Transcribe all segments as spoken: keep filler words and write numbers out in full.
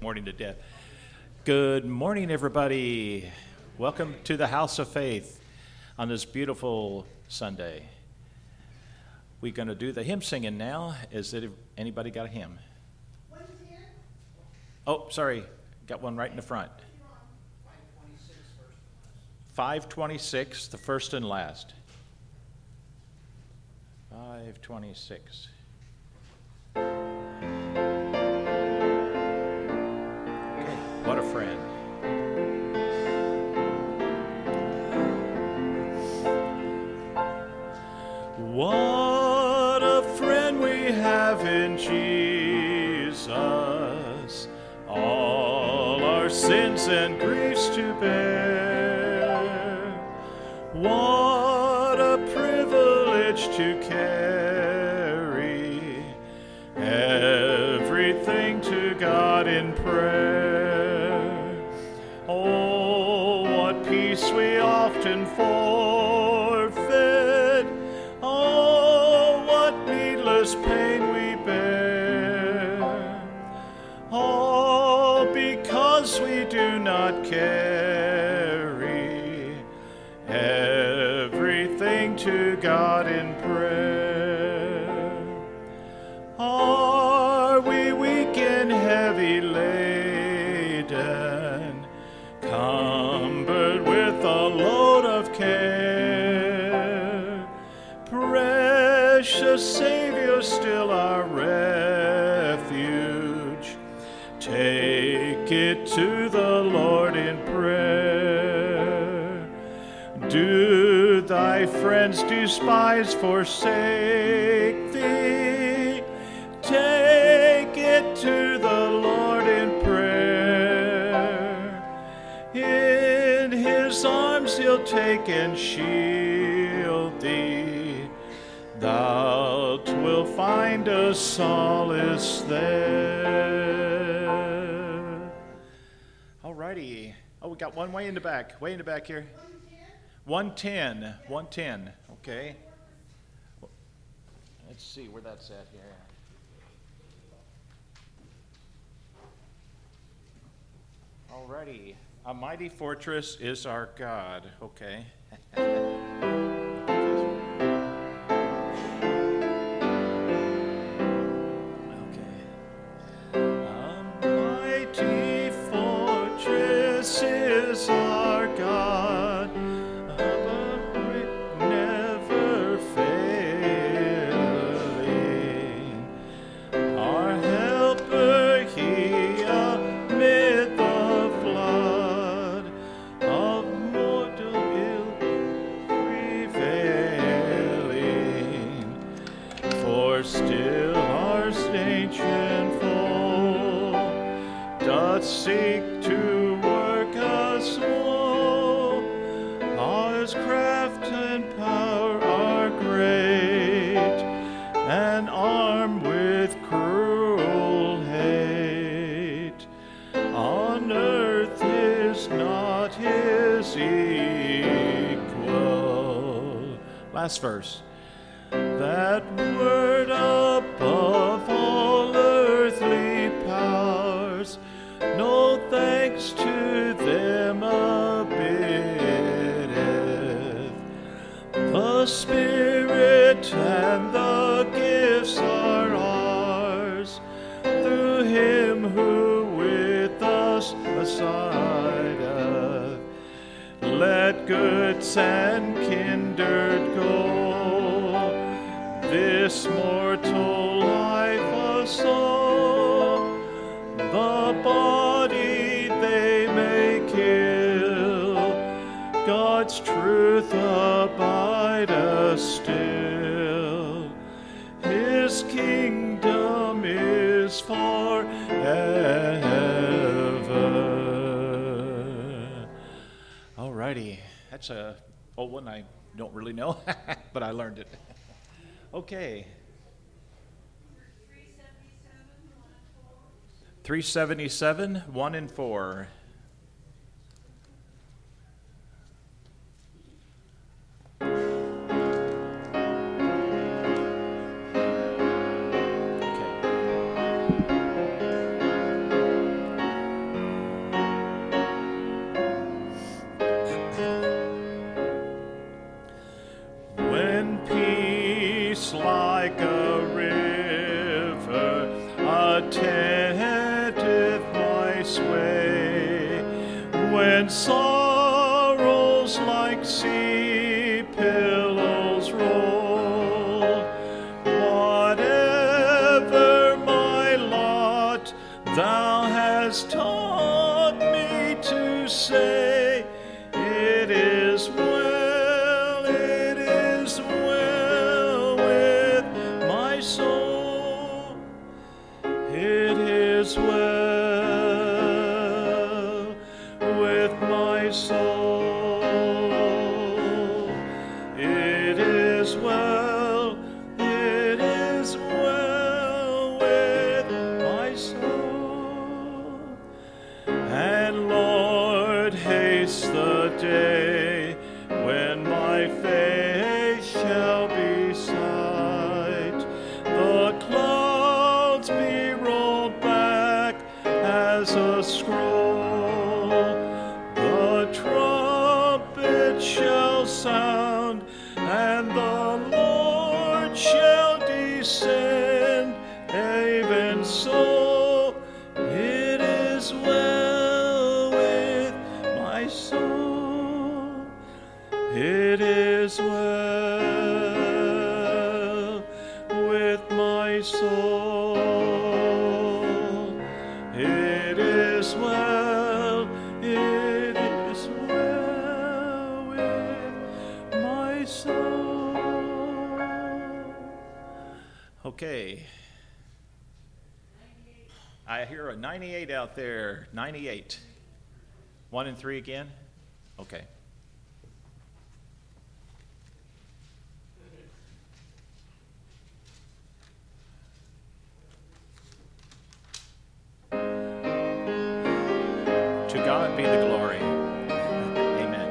Morning to death. Good morning, everybody. Welcome to the House of Faith on this beautiful Sunday. We're going to do the hymn singing now. Is it anybody got a hymn? Oh, sorry. Got one right in the front. five twenty-six, the first and last. five twenty-six. What a friend. What a friend we have in Jesus, all our sins and griefs to bear. What a privilege to carry everything to God in prayer. Oh, what peace we often forfeit. Oh, what needless pain we bear. All because we do not carry everything to God in prayer. Are we weak and heavy laden, cumbered with a load of care? Precious Savior, still our refuge, take it to the Lord in prayer. Do thy friends despise, forsake thee? Take it to the Lord in prayer. In his arms he'll take and shield thee. Thou wilt find a solace there. All righty. Oh, we got one way in the back. Way in the back here. one ten. one ten. Okay. Let's see where that's at here. All righty. A mighty fortress is our God. Okay. Is our God, never failing, our helper, he amid the flood of mortal ill prevailing, for still our ancient foe doth seek to His craft and power are great, and armed with cruel hate. On earth is not his equal. Last verse. That word above all earthly powers, no thanks to them abiddeth. The Spirit and the gifts are ours, through him who with us asideth. Let goods and kindred go, this mortal life assault. The body they may kill, God's truth abideth still. His kingdom is forever. All righty, that's a old one. I don't really know, but I learned it. Okay. three seventy-seven, one and four. Okay. attendeth my sway. When sorrows like sea pillows roll, whatever my lot, thou hast taught me to say, it is well, it is well with my soul. It is well with my soul. It is well, it is well with my soul. And Lord, haste the day when my face shall be sight, the clouds be rolled back as a scroll, the trumpet shall sound, and the Lord shall descend. Even so, it is well with my soul. It is well with my soul. It is well, it is well with my soul. Okay. I hear a ninety-eight out there. ninety-eight. One and three again? Okay. To God be the glory. Amen.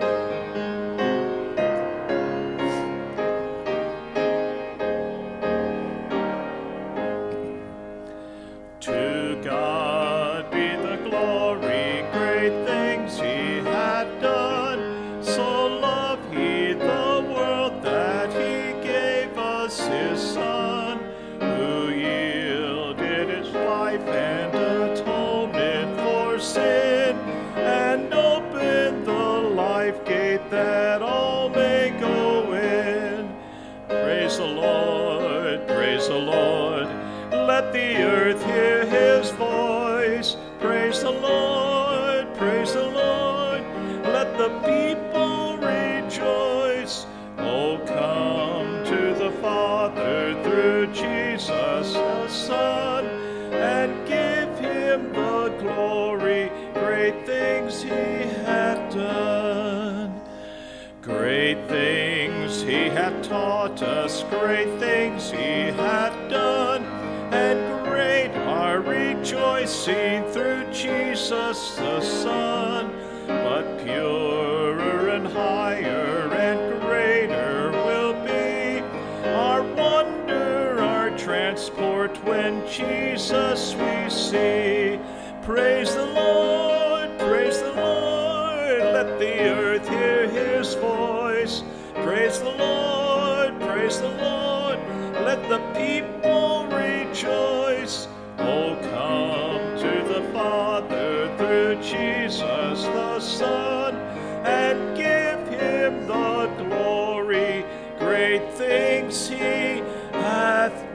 To God be the glory, great things he hath done. So loved he the world that he gave us his Son, who yielded his life and atonement for sin, and opened the life gate that all may go in. Praise the Lord, praise the Lord. Let the earth hear his voice. Praise the Lord, praise the Lord. Let the people rejoice. Oh, come to the Father through Jesus the Son, and give him the glory. Great things he hath done. Great things he hath taught us. Great things he hath done. And great our rejoicing through Jesus the Son. But purer and higher and greater will be our wonder, our transport when Jesus we see. Praise the Lord, praise the Lord. Let the earth hear his voice. Praise the Lord, praise the Lord. Let the people rejoice. Oh, come to the Father through Jesus the Son, and give him the glory. Great things he hath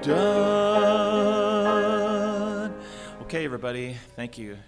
done. Okay, everybody, thank you.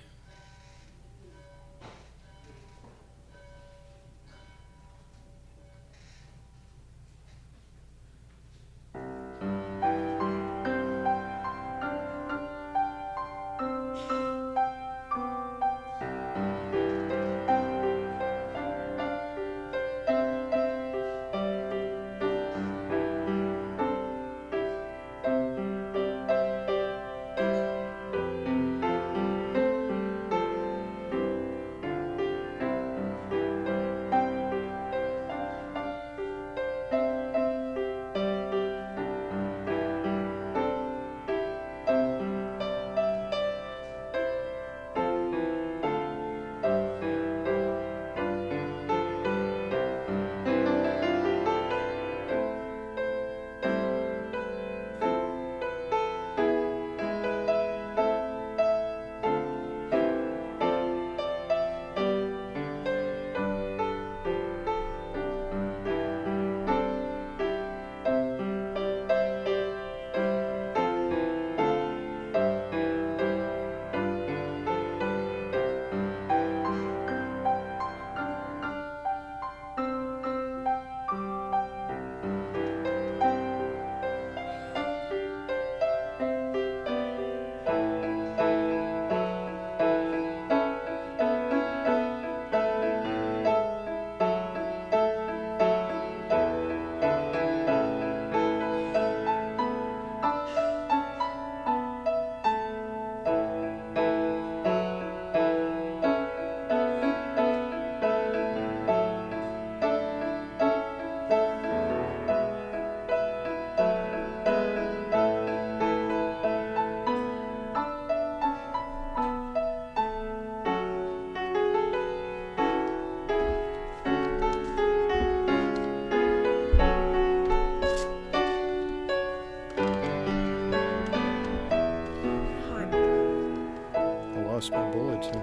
lost my bulletin.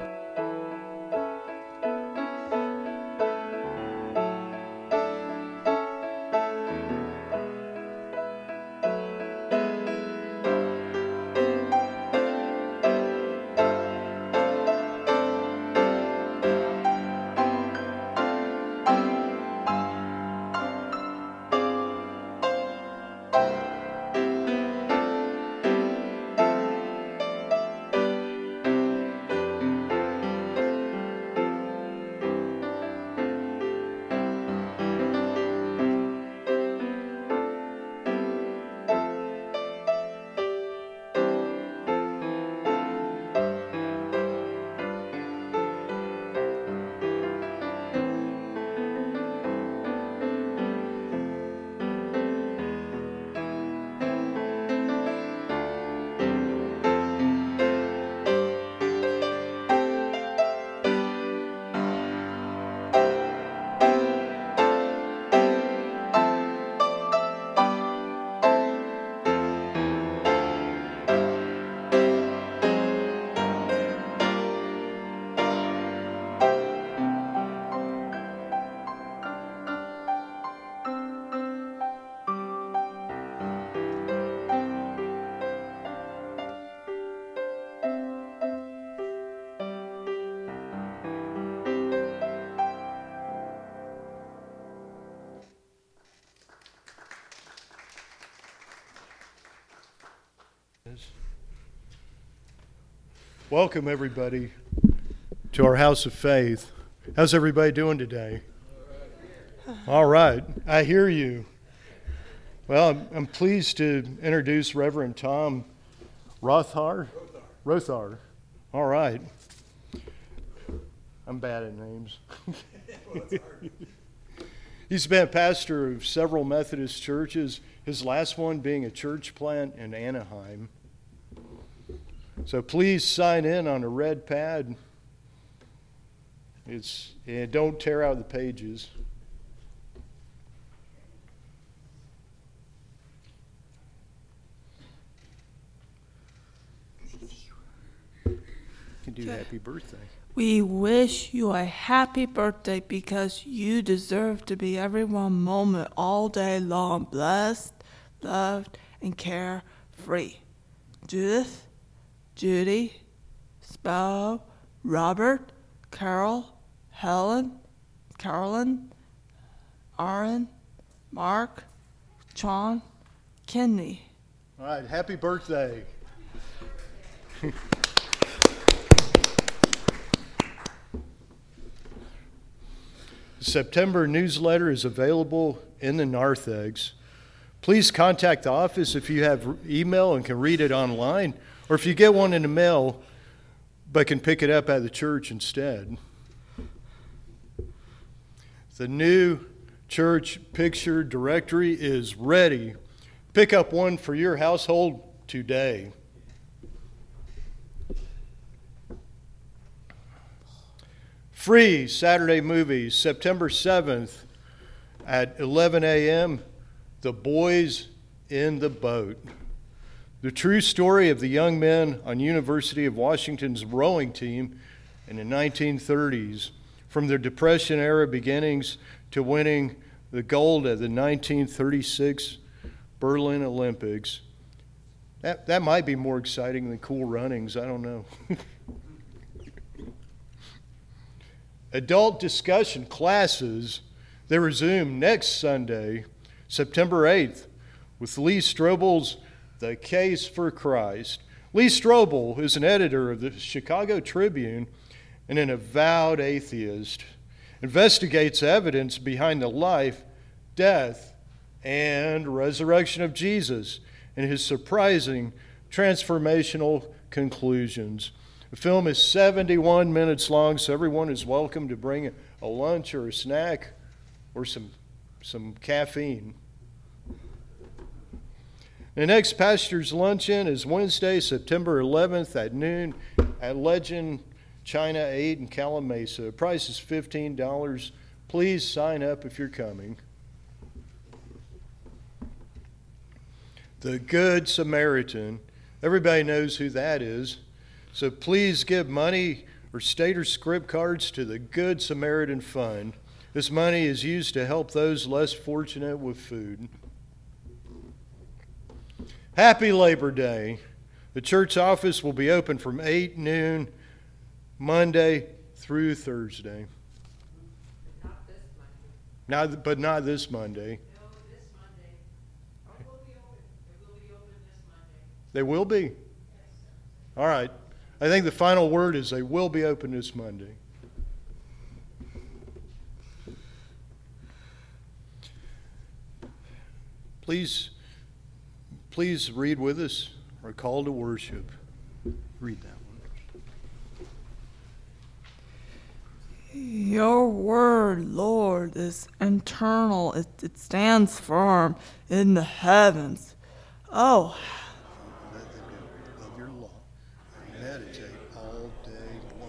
Welcome, everybody, to our House of Faith. How's everybody doing today? All right. I hear you. Well, I'm, I'm pleased to introduce Reverend Tom Rothar. Rothar. All right. I'm bad at names. He's been a pastor of several Methodist churches, his last one being a church plant in Anaheim. So please sign in on a red pad. It's and don't tear out the pages. You can do happy birthday. We wish you a happy birthday because you deserve to be every one moment all day long, blessed, loved, and carefree. Judith, Judy, Spo, Robert, Carol, Helen, Carolyn, Aaron, Mark, John, Kenny. All right, happy birthday. The September newsletter is available in the narthex. Please contact the office if you have email and can read it online, or if you get one in the mail but can pick it up at the church instead. The new church picture directory is ready. Pick up one for your household today. Free Saturday movies, September seventh at eleven a.m., The Boys in the Boat. The true story of the young men on University of Washington's rowing team in the nineteen thirties, from their Depression-era beginnings to winning the gold at the nineteen thirty-six Berlin Olympics. That, that might be more exciting than Cool Runnings, I don't know. Adult discussion classes, they resume next Sunday, September eighth, with Lee Strobel's The Case for Christ. Lee Strobel is an editor of the Chicago Tribune and an avowed atheist. Investigates evidence behind the life, death, and resurrection of Jesus and his surprising transformational conclusions. The film is seventy-one minutes long, so everyone is welcome to bring a lunch or a snack or some, some caffeine. The next pastor's luncheon is Wednesday, September eleventh at noon at Legend China eight in Calimesa. The price is fifteen dollars. Please sign up if you're coming. The Good Samaritan. Everybody knows who that is. So please give money or state or script cards to the Good Samaritan Fund. This money is used to help those less fortunate with food. Happy Labor Day. The church office will be open from eight noon Monday through Thursday. Not this Monday. Not, but not this Monday. No, this Monday. Or will be open. It will be open this Monday. They will be? All right. I think the final word is they will be open this Monday. Please, please read with us our call to worship. Read that one. Your word, Lord, is eternal. It, it stands firm in the heavens. Oh, Let them do of your law. Meditate all day long.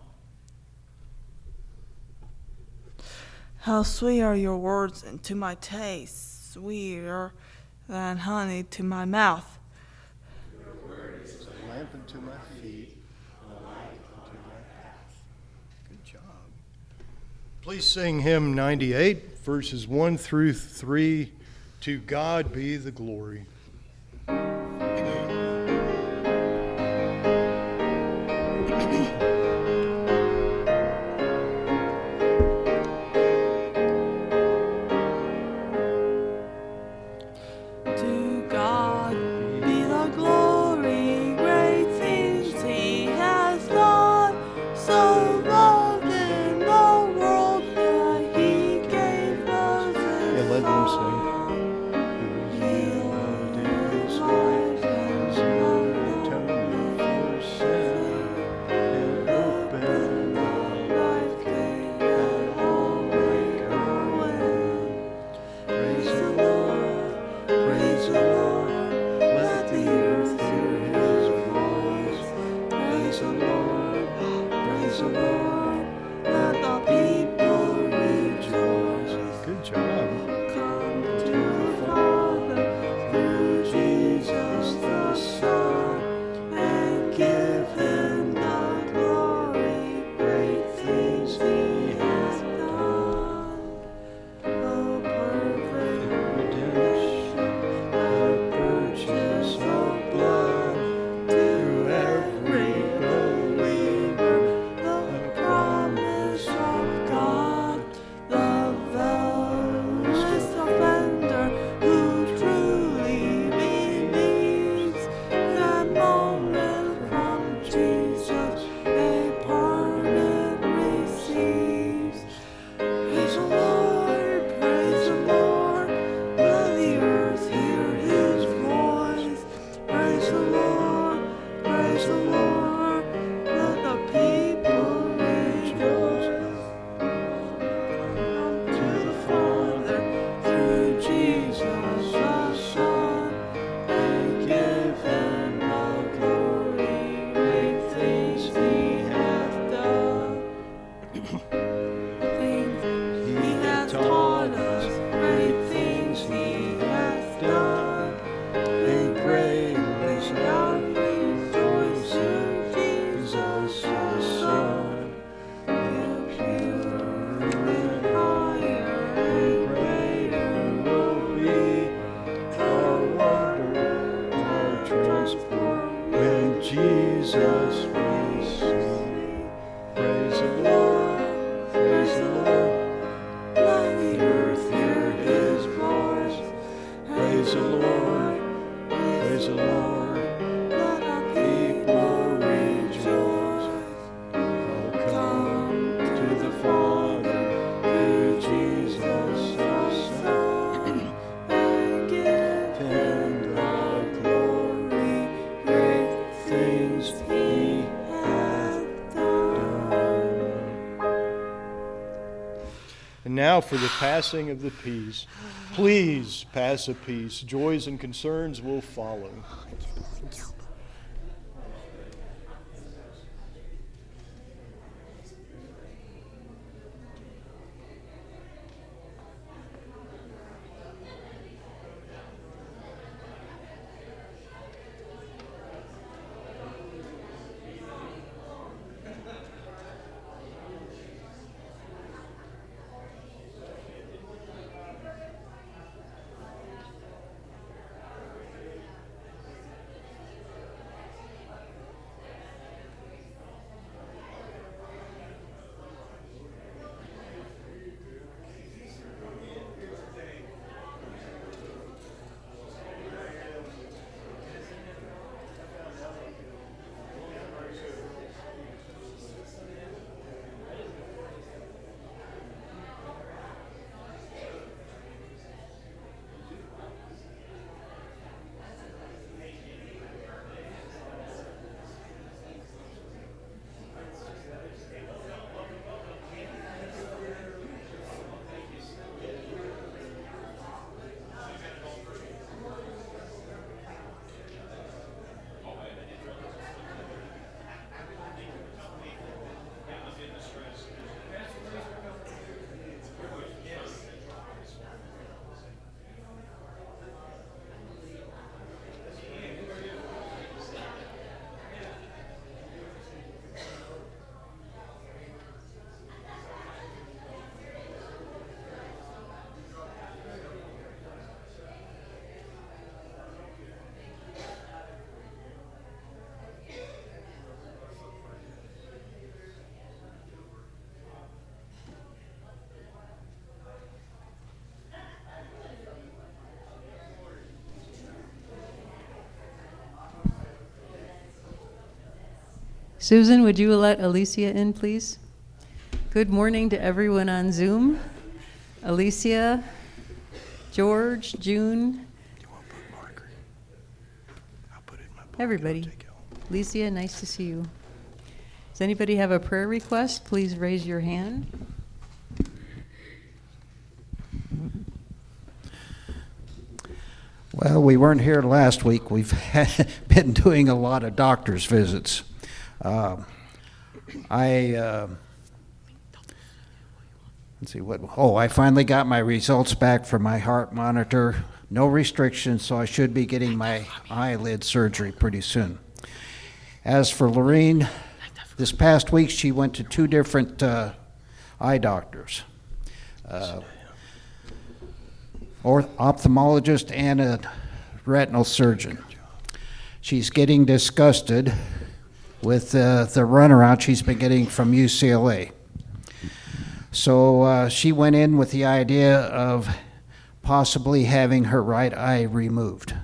how sweet are your words to my taste, sweeter than honey to my mouth. Your word is a lamp unto my feet and a light unto my path. Good job. Please sing hymn ninety-eight, verses one through three. To God be the glory. To God be the glory, great things he has done. So loved in the world that he gave us his Yeah, let them Son. sing. Good job. Come to the Father through Jesus the Son, and give him the glory, great things he has done. Oh, perfect redemption, the purchase of blood, to every believer, the promise of God, the lowest offender who truly believes, that moment from Jesus a pardon receives. Praise the Lord, praise the Lord, let the earth hear his voice. Praise the Lord, praise the Lord, let the people rejoice. To the Father through Jesus the Son, and give him the glory, great things he hath done. Things he hath taught us, great things he hath done. And greatly shall we rejoice in Jesus the Son. The purer and higher and greater will be our wonder, our transport when Jesus we see. Praise the Lord. Praise the Lord, let the earth hear his voice. Praise the Lord. Praise the Lord. Let our people rejoice. Oh, Come to the Father through Jesus the Son, and give him the glory, great things he hath done. And now for the passing of the peace. Please pass a peace. Joys and concerns will follow. Susan, would you let Alicia in, please? Good morning to everyone on Zoom. Alicia, George, June, everybody. Alicia, nice to see you. Does anybody have a prayer request? Please raise your hand. Well, we weren't here last week. We've been doing a lot of doctor's visits. Uh, I, uh, let's see, what, oh, I finally got my results back for my heart monitor. No restrictions, so I should be getting my eyelid surgery pretty soon. As for Lorene, this past week she went to two different uh, eye doctors. Uh, or ophthalmologist and a retinal surgeon. She's getting disgusted with uh, the runaround she's been getting from U C L A. So uh, she went in with the idea of possibly having her right eye removed.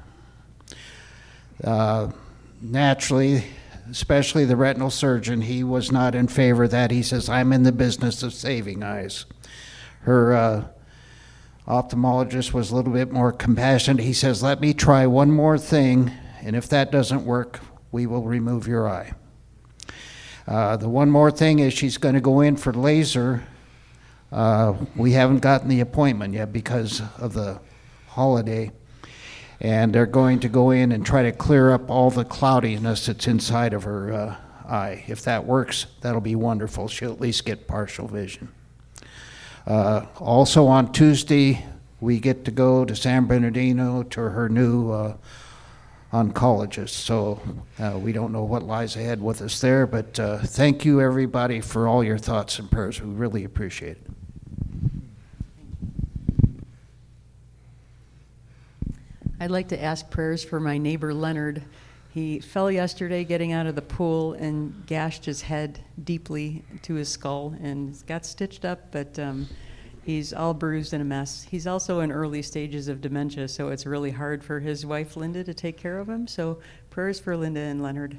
Uh, naturally, especially the retinal surgeon, he was not in favor of that. He says, I'm in the business of saving eyes. Her uh, ophthalmologist was a little bit more compassionate. He says, let me try one more thing, and if that doesn't work, we will remove your eye. Uh, the one more thing is she's going to go in for laser. Uh, we haven't gotten the appointment yet because of the holiday, and they're going to go in and try to clear up all the cloudiness that's inside of her uh, eye. If that works, that'll be wonderful. She'll at least get partial vision. Uh, also on Tuesday, we get to go to San Bernardino to her new uh, oncologist. So uh, we don't know what lies ahead with us there, but uh, thank you everybody for all your thoughts and prayers. We really appreciate it. I'd like to ask prayers for my neighbor Leonard. He fell yesterday getting out of the pool and gashed his head deeply to his skull and got stitched up, but um, he's all bruised and a mess. He's also in early stages of dementia, so it's really hard for his wife Linda to take care of him. So prayers for Linda and Leonard.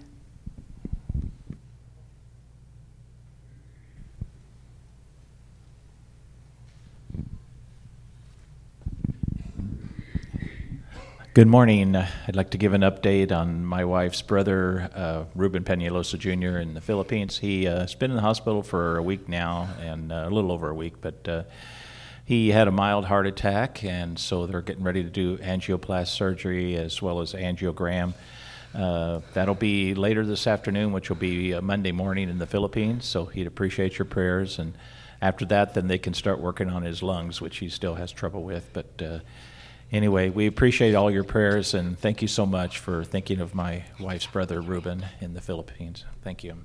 Good morning. I'd like to give an update on my wife's brother, uh, Ruben Peñalosa Junior in the Philippines. He uh, has been in the hospital for a week now, and uh, a little over a week, but uh, he had a mild heart attack, and so they're getting ready to do angioplasty surgery as well as angiogram. Uh, that'll be later this afternoon, which will be uh, Monday morning in the Philippines, so he'd appreciate your prayers. And after that, then they can start working on his lungs, which he still has trouble with, but uh, anyway, we appreciate all your prayers, and thank you so much for thinking of my wife's brother, Ruben, in the Philippines. Thank you.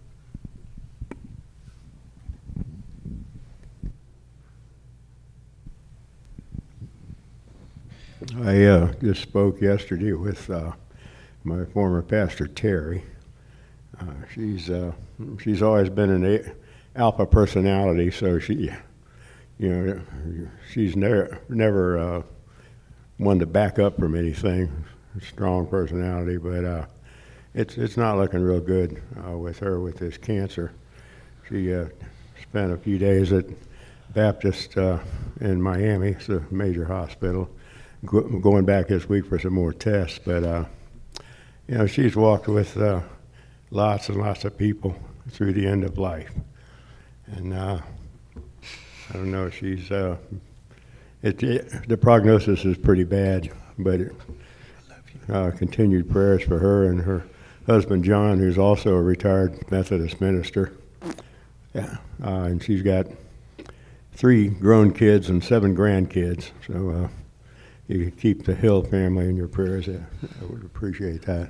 I uh, just spoke yesterday with uh, my former pastor, Terry. Uh, she's uh, she's always been an a- alpha personality, so she, you know, she's never never. Uh, one to back up from anything, strong personality, but uh, it's it's not looking real good uh, with her with this cancer. She uh, spent a few days at Baptist uh, in Miami, it's a major hospital, go, going back this week for some more tests, but uh, you know, she's walked with uh, lots and lots of people through the end of life. And uh, I don't know, she's uh, It, it, the prognosis is pretty bad, but it, uh, continued prayers for her and her husband John, who's also a retired Methodist minister. Yeah, uh, and she's got three grown kids and seven grandkids. So uh, you could keep the Hill family in your prayers. I, I would appreciate that.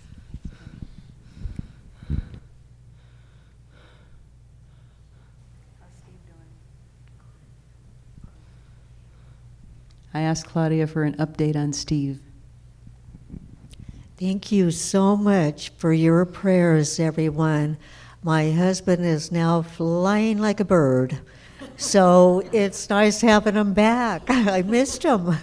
I asked Claudia for an update on Steve. Thank you so much for your prayers, everyone. My husband is now flying like a bird, so it's nice having him back. I missed him.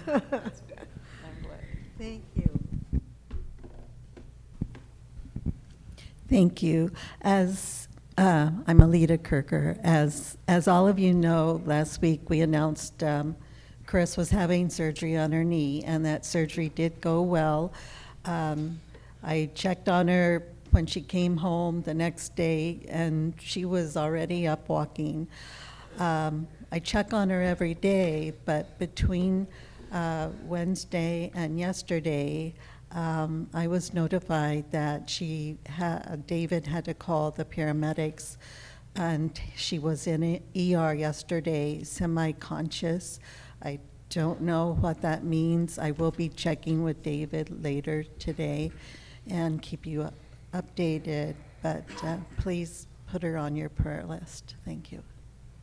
Thank you. Thank you. As uh, I'm Alita Kirker. As as all of you know, last week we announced um, Chris was having surgery on her knee, and that surgery did go well. Um, I checked on her when she came home the next day, and she was already up walking. Um, I check on her every day, but between uh, Wednesday and yesterday, Um, I was notified that she ha- David had to call the paramedics, and she was in a E R yesterday, semi-conscious. I don't know what that means. I will be checking with David later today and keep you up- updated, but uh, please put her on your prayer list. Thank you.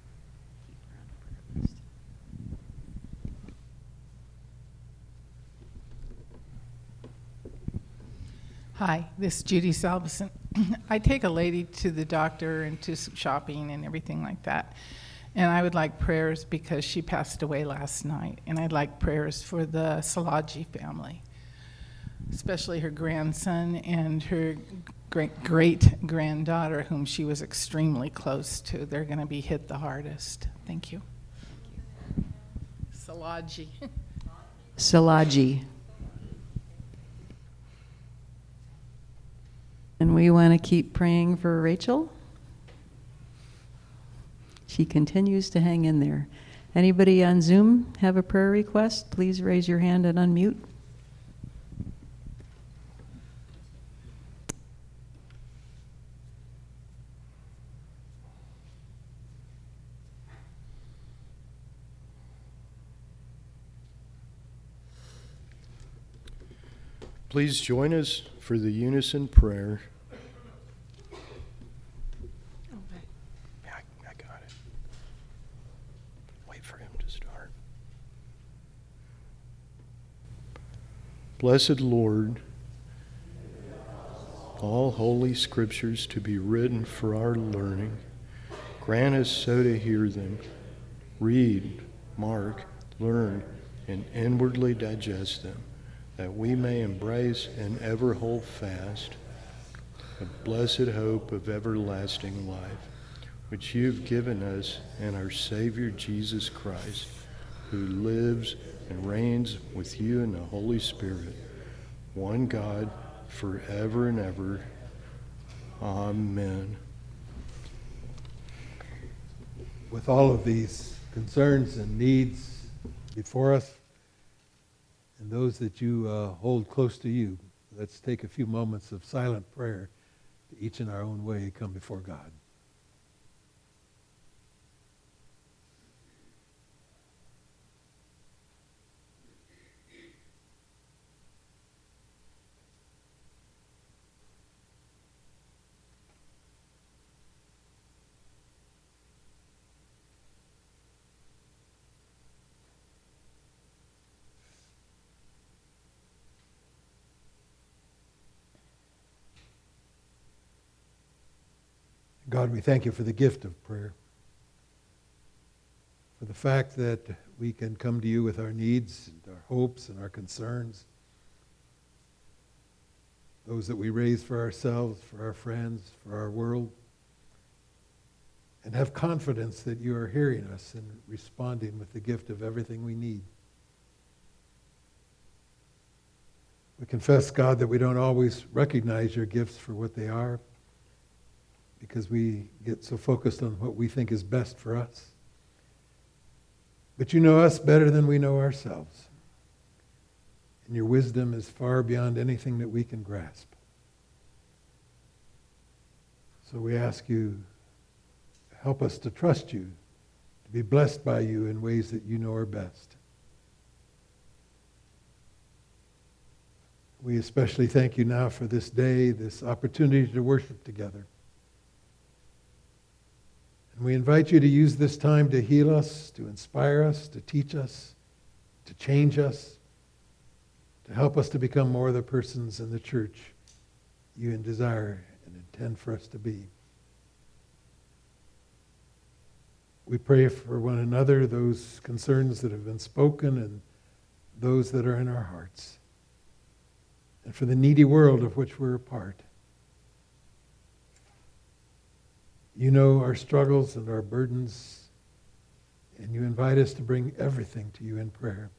Hi, this is Judy Salveson. I take a lady to the doctor and to some shopping and everything like that. And I would like prayers because she passed away last night. And I'd like prayers for the Salaji family, especially her grandson and her great great granddaughter, whom she was extremely close to. They're going to be hit the hardest. Thank you. Salaji. Salaji. And we want to keep praying for Rachel. She continues to hang in there. Anybody on Zoom have a prayer request? Please raise your hand and unmute. Please join us for the unison prayer. Yeah, I, I got it. Wait for him to start. Blessed Lord, all holy scriptures to be written for our learning, grant us so to hear them, read, mark, learn, and inwardly digest them, that we may embrace and ever hold fast the blessed hope of everlasting life, which you've given us in our Savior Jesus Christ, who lives and reigns with you in the Holy Spirit, one God, forever and ever. Amen. With all of these concerns and needs before us, and those that you uh, hold close to you, let's take a few moments of silent prayer to each in our own way come before God. God, we thank you for the gift of prayer, for the fact that we can come to you with our needs and our hopes and our concerns, those that we raise for ourselves, for our friends, for our world, and have confidence that you are hearing us and responding with the gift of everything we need. We confess, God, that we don't always recognize your gifts for what they are, because we get so focused on what we think is best for us. But you know us better than we know ourselves. And your wisdom is far beyond anything that we can grasp. So we ask you, help us to trust you, to be blessed by you in ways that you know are best. We especially thank you now for this day, this opportunity to worship together. And we invite you to use this time to heal us, to inspire us, to teach us, to change us, to help us to become more the persons in the church you desire and intend for us to be. We pray for one another, those concerns that have been spoken and those that are in our hearts, and for the needy world of which we're a part. You know our struggles and our burdens, and you invite us to bring everything to you in prayer.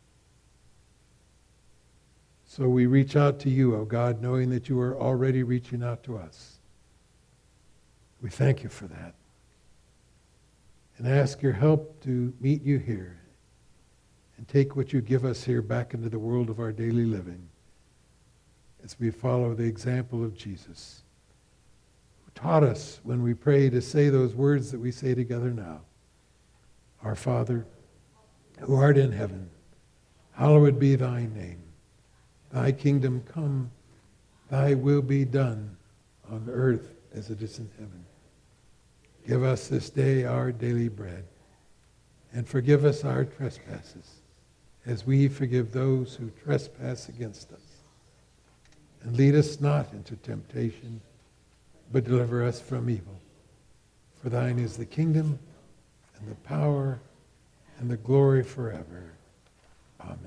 So we reach out to you, O God, knowing that you are already reaching out to us. We thank you for that. And ask your help to meet you here and take what you give us here back into the world of our daily living as we follow the example of Jesus, who taught us when we pray to say those words that we say together now. Our Father, who art in heaven, hallowed be thy name. Thy kingdom come, thy will be done on earth as it is in heaven. Give us this day our daily bread, and forgive us our trespasses, as we forgive those who trespass against us. And lead us not into temptation, but deliver us from evil. For thine is the kingdom, and the power, and the glory forever. Amen.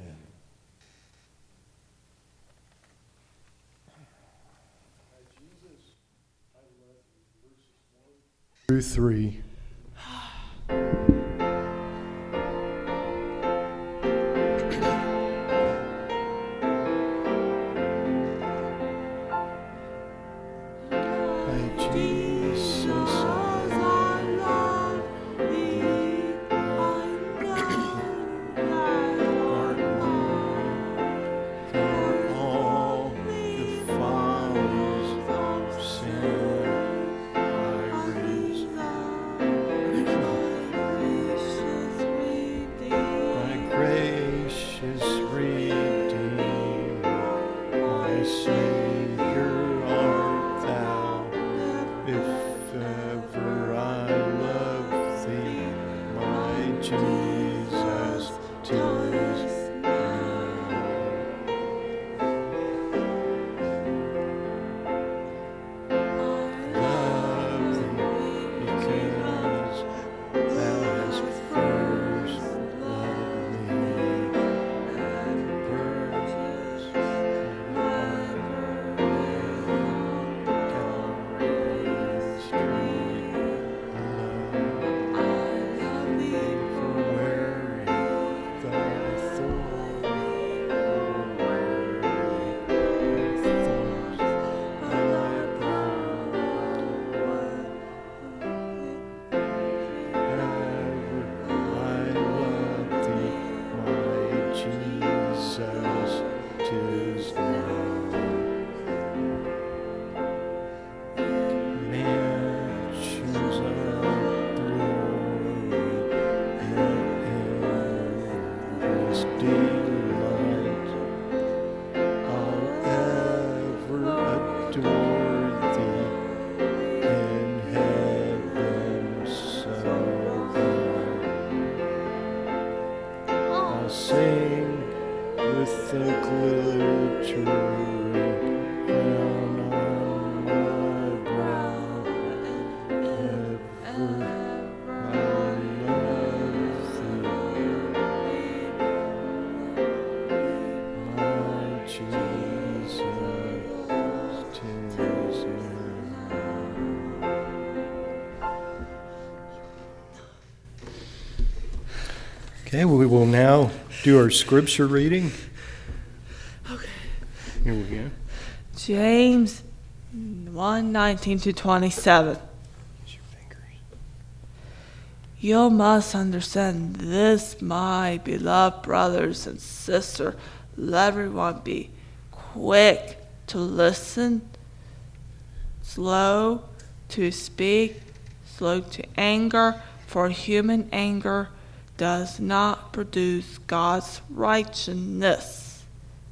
Through three. Okay, we will now do our scripture reading. Okay. Here we go. James one nineteen to twenty-seven. You must understand this, my beloved brothers and sisters. Let everyone be quick to listen, slow to speak, slow to anger, for human anger does not produce God's righteousness.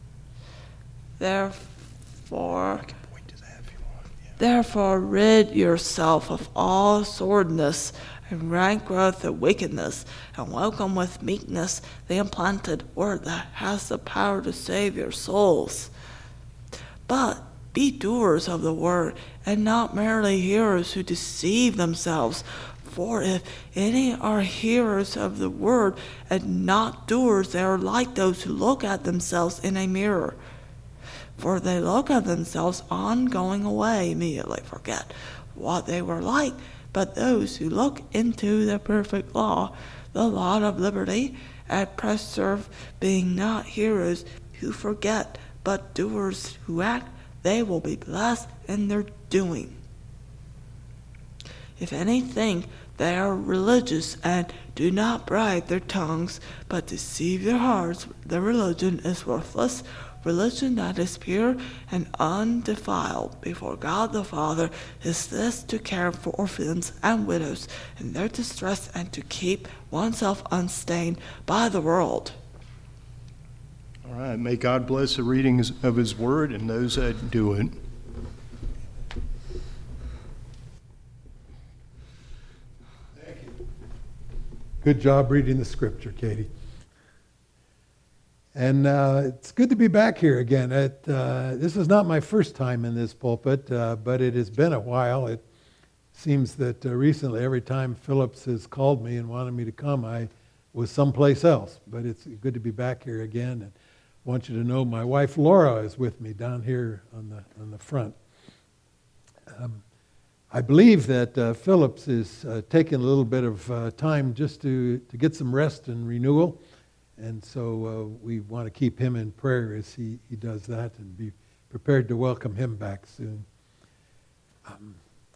Therefore, therefore rid yourself of all sordidness and rank growth of wickedness, and welcome with meekness the implanted word that has the power to save your souls. But be doers of the word, and not merely hearers who deceive themselves. For if any are hearers of the word and not doers, they are like those who look at themselves in a mirror. For they look at themselves on going away, immediately forget what they were like, but those who look into the perfect law, the law of liberty, and preserve, being not hearers who forget, but doers who act, they will be blessed in their doing. If any think they are religious and do not bridle their tongues, but deceive their hearts, their religion is worthless. Religion that is pure and undefiled before God the Father is this, to care for orphans and widows in their distress, and to keep oneself unstained by the world. All right, may God bless the reading of his word and those that do it. Thank you. Good job reading the scripture, Katie. And uh, it's good to be back here again. It, uh, this is not my first time in this pulpit, uh, but it has been a while. It seems that uh, recently, every time Phillips has called me and wanted me to come, I was someplace else. But it's good to be back here again. And I want you to know my wife Laura is with me down here on the on the front. Um, I believe that uh, Phillips is uh, taking a little bit of uh, time just to, to get some rest and renewal. And so uh, we want to keep him in prayer as he, he does that, and be prepared to welcome him back soon. Um,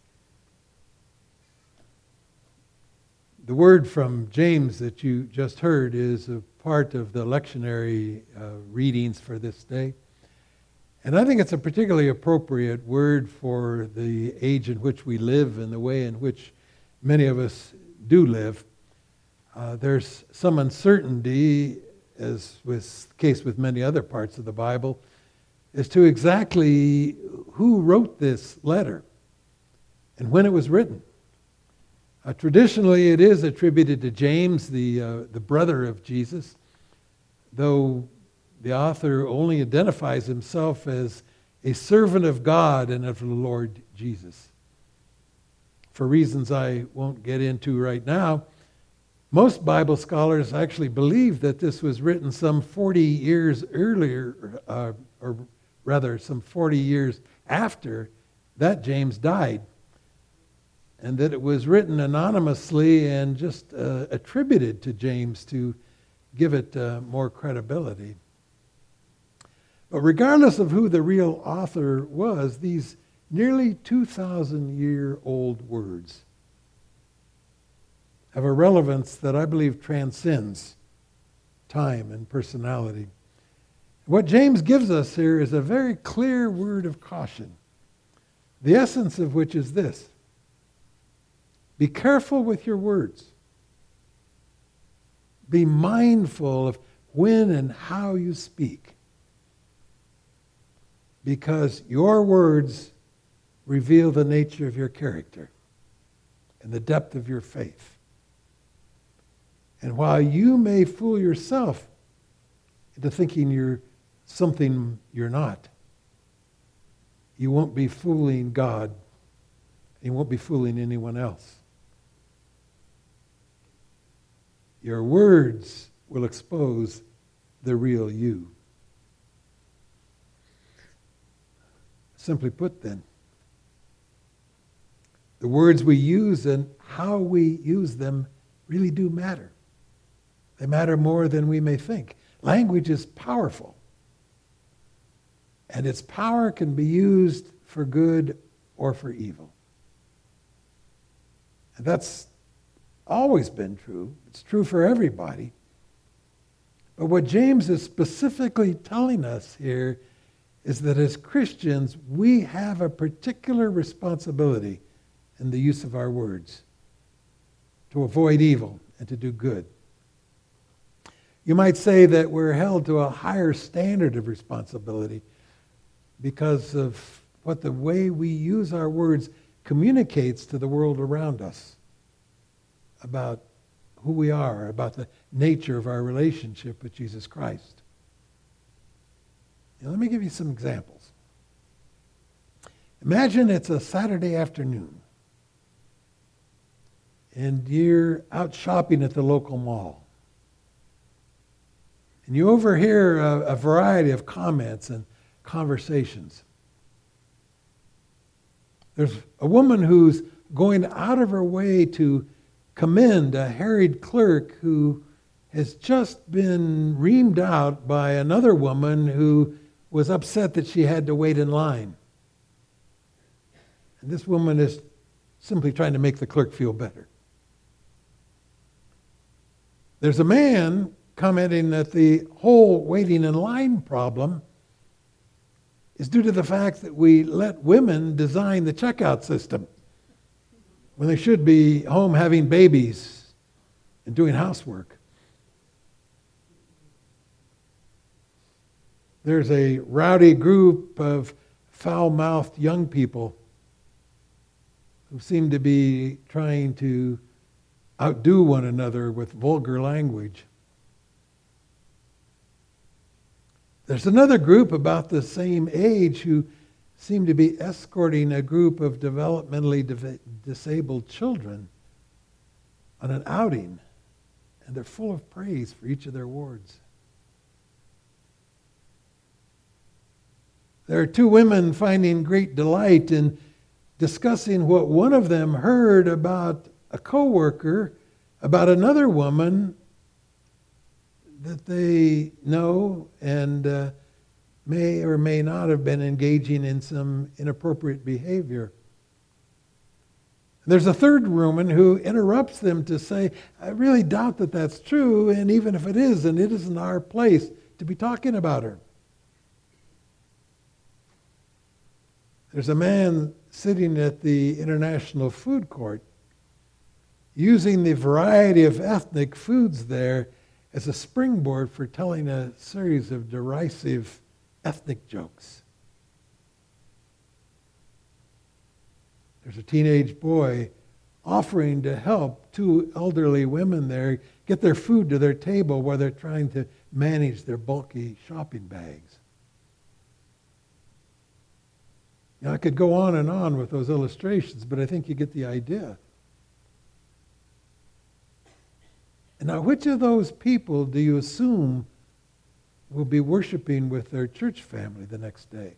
the word from James that you just heard is a part of the lectionary uh, readings for this day. And I think it's a particularly appropriate word for the age in which we live and the way in which many of us do live. Uh, there's some uncertainty, as was the case with many other parts of the Bible, as to exactly who wrote this letter and when it was written. Uh, traditionally, it is attributed to James, the, uh, the brother of Jesus, though the author only identifies himself as a servant of God and of the Lord Jesus. For reasons I won't get into right now, most Bible scholars actually believe that this was written some forty years earlier, uh, or rather some forty years after that James died, and that it was written anonymously and just uh, attributed to James to give it uh, more credibility. But regardless of who the real author was, these nearly two thousand year old words have a relevance that I believe transcends time and personality. What James gives us here is a very clear word of caution, the essence of which is this: be careful with your words. Be mindful of when and how you speak, because your words reveal the nature of your character and the depth of your faith. And while you may fool yourself into thinking you're something you're not, you won't be fooling God. You won't be fooling anyone else. Your words will expose the real you. Simply put, then, the words we use and how we use them really do matter. They matter more than we may think. Language is powerful, and its power can be used for good or for evil. And that's always been true. It's true for everybody. But what James is specifically telling us here is that as Christians, we have a particular responsibility in the use of our words to avoid evil and to do good. You might say that we're held to a higher standard of responsibility because of what the way we use our words communicates to the world around us about who we are, about the nature of our relationship with Jesus Christ. Now, let me give you some examples. Imagine it's a Saturday afternoon and you're out shopping at the local mall. And you overhear a, a variety of comments and conversations. There's a woman who's going out of her way to commend a harried clerk who has just been reamed out by another woman who was upset that she had to wait in line. And this woman is simply trying to make the clerk feel better. There's a man commenting that the whole waiting in line problem is due to the fact that we let women design the checkout system when they should be home having babies and doing housework. There's a rowdy group of foul-mouthed young people who seem to be trying to outdo one another with vulgar language. There's another group about the same age who seem to be escorting a group of developmentally div- disabled children on an outing, and they're full of praise for each of their wards. There are two women finding great delight in discussing what one of them heard about a coworker, about another woman that they know and uh, may or may not have been engaging in some inappropriate behavior. There's a third woman who interrupts them to say, I really doubt that that's true, and even if it is, then it isn't our place to be talking about her. There's a man sitting at the International Food Court using the variety of ethnic foods there as a springboard for telling a series of derisive ethnic jokes. There's a teenage boy offering to help two elderly women there get their food to their table while they're trying to manage their bulky shopping bags. Now, I could go on and on with those illustrations, but I think you get the idea. And now, which of those people do you assume will be worshiping with their church family the next day?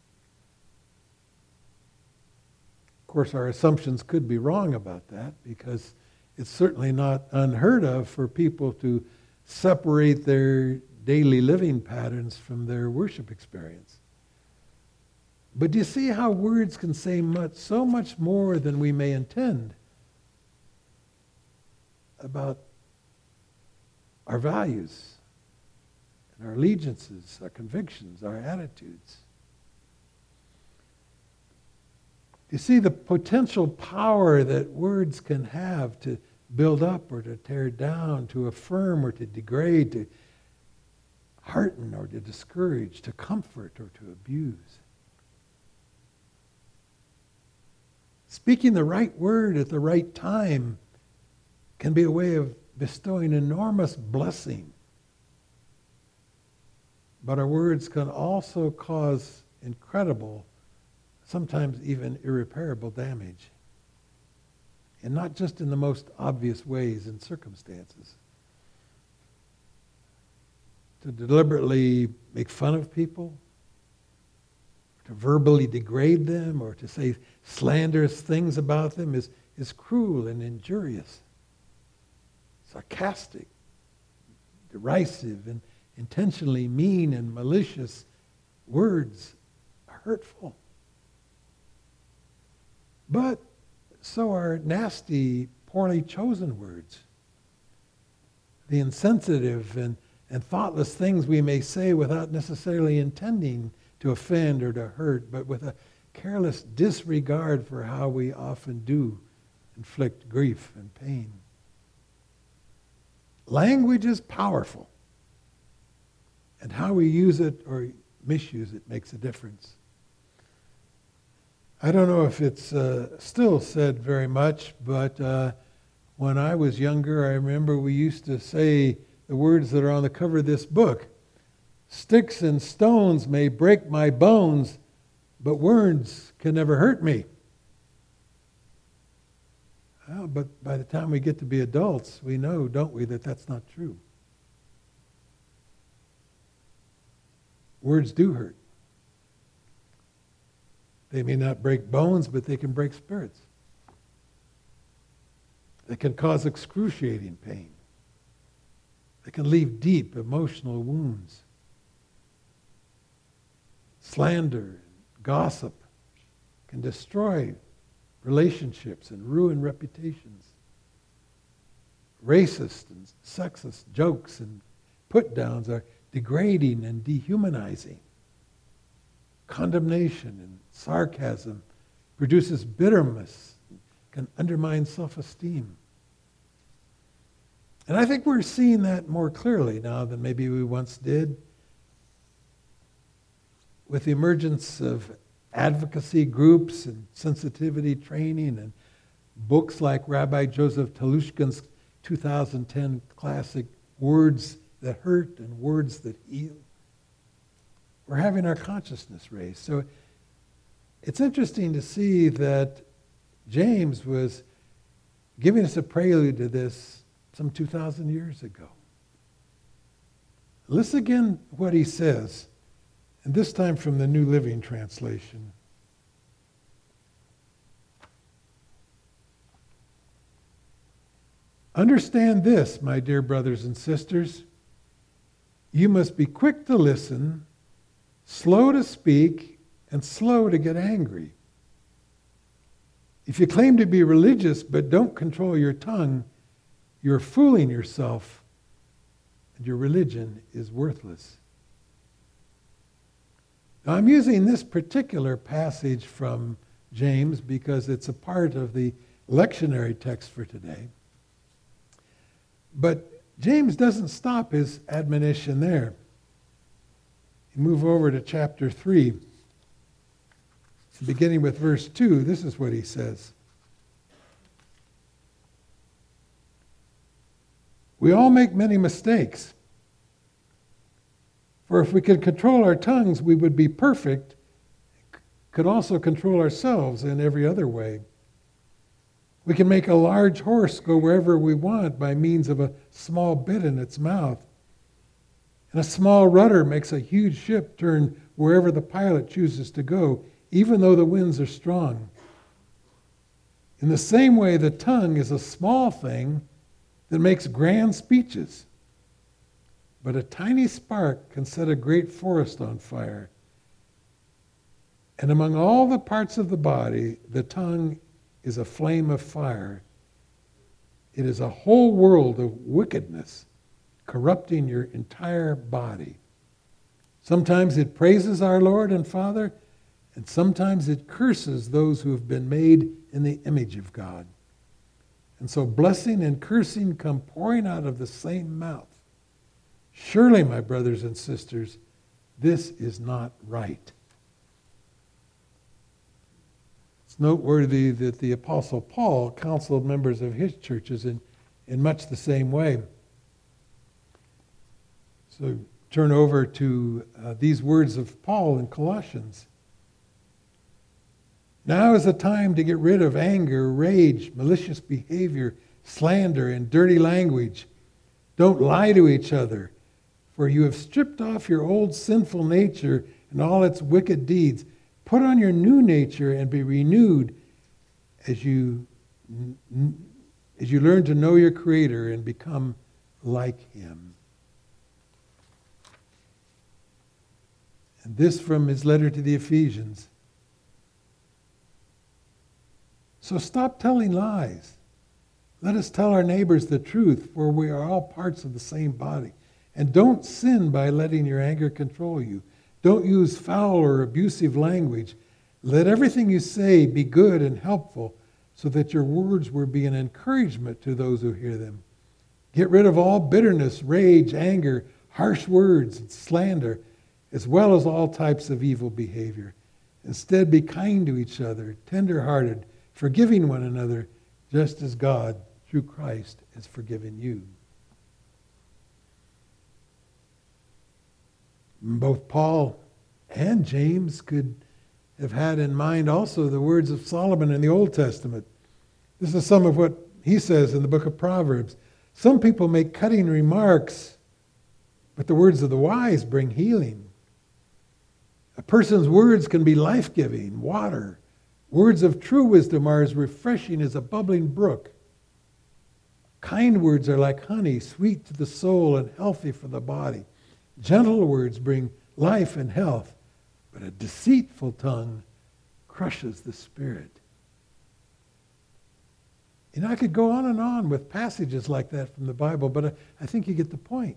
Of course, our assumptions could be wrong about that, because it's certainly not unheard of for people to separate their daily living patterns from their worship experience. But do you see how words can say much, so much more than we may intend about our values and our allegiances, our convictions, our attitudes? You see the potential power that words can have to build up or to tear down, to affirm or to degrade, to hearten or to discourage, to comfort or to abuse. Speaking the right word at the right time can be a way of bestowing enormous blessing. But our words can also cause incredible, sometimes even irreparable damage. And not just in the most obvious ways and circumstances. To deliberately make fun of people, to verbally degrade them, or to say slanderous things about them is, is cruel and injurious, sarcastic, derisive, and intentionally mean and malicious words are hurtful. But so are nasty, poorly chosen words. The insensitive and, and thoughtless things we may say without necessarily intending to offend or to hurt, but with a careless disregard for how we often do inflict grief and pain. Language is powerful, and how we use it or misuse it makes a difference. I don't know if it's uh, still said very much, but uh, when I was younger, I remember we used to say the words that are on the cover of this book. Sticks and stones may break my bones, but words can never hurt me. Well, but by the time we get to be adults, we know, don't we, that that's not true. Words do hurt. They may not break bones, but they can break spirits. They can cause excruciating pain. They can leave deep emotional wounds. Slander, gossip can destroy relationships and ruin reputations. Racist and sexist jokes and put-downs are degrading and dehumanizing. Condemnation and sarcasm produces bitterness, can undermine self-esteem. And I think we're seeing that more clearly now than maybe we once did. With the emergence of advocacy groups and sensitivity training and books like Rabbi Joseph Telushkin's two thousand ten classic Words That Hurt and Words That Heal, we're having our consciousness raised. So it's interesting to see that James was giving us a prelude to this some two thousand years ago. Listen again what he says, and this time from the New Living Translation. Understand this, my dear brothers and sisters. You must be quick to listen, slow to speak, and slow to get angry. If you claim to be religious but don't control your tongue, you're fooling yourself, and your religion is worthless. Now, I'm using this particular passage from James because it's a part of the lectionary text for today. But James doesn't stop his admonition there. You move over to chapter three, beginning with verse two. This is what he says. We all make many mistakes. For if we could control our tongues, we would be perfect, could also control ourselves in every other way. We can make a large horse go wherever we want by means of a small bit in its mouth. And a small rudder makes a huge ship turn wherever the pilot chooses to go, even though the winds are strong. In the same way, the tongue is a small thing that makes grand speeches. But a tiny spark can set a great forest on fire. And among all the parts of the body, the tongue is a flame of fire. It is a whole world of wickedness, corrupting your entire body. Sometimes it praises our Lord and Father, and sometimes it curses those who have been made in the image of God. And so blessing and cursing come pouring out of the same mouth. Surely, my brothers and sisters, this is not right. It's noteworthy that the Apostle Paul counseled members of his churches in, in much the same way. So turn over to uh, these words of Paul in Colossians. Now is the time to get rid of anger, rage, malicious behavior, slander, and dirty language. Don't lie to each other, for you have stripped off your old sinful nature and all its wicked deeds. Put on your new nature and be renewed as you, as you learn to know your Creator and become like Him. And this from his letter to the Ephesians. So stop telling lies. Let us tell our neighbors the truth, for we are all parts of the same body. And don't sin by letting your anger control you. Don't use foul or abusive language. Let everything you say be good and helpful, so that your words will be an encouragement to those who hear them. Get rid of all bitterness, rage, anger, harsh words, and slander, as well as all types of evil behavior. Instead, be kind to each other, tender-hearted, forgiving one another, just as God, through Christ, has forgiven you. Both Paul and James could have had in mind also the words of Solomon in the Old Testament. This is some of what he says in the book of Proverbs. Some people make cutting remarks, but the words of the wise bring healing. A person's words can be life-giving, water. Words of true wisdom are as refreshing as a bubbling brook. Kind words are like honey, sweet to the soul and healthy for the body. Gentle words bring life and health, but a deceitful tongue crushes the spirit. You know, I could go on and on with passages like that from the Bible, but I, I think you get the point.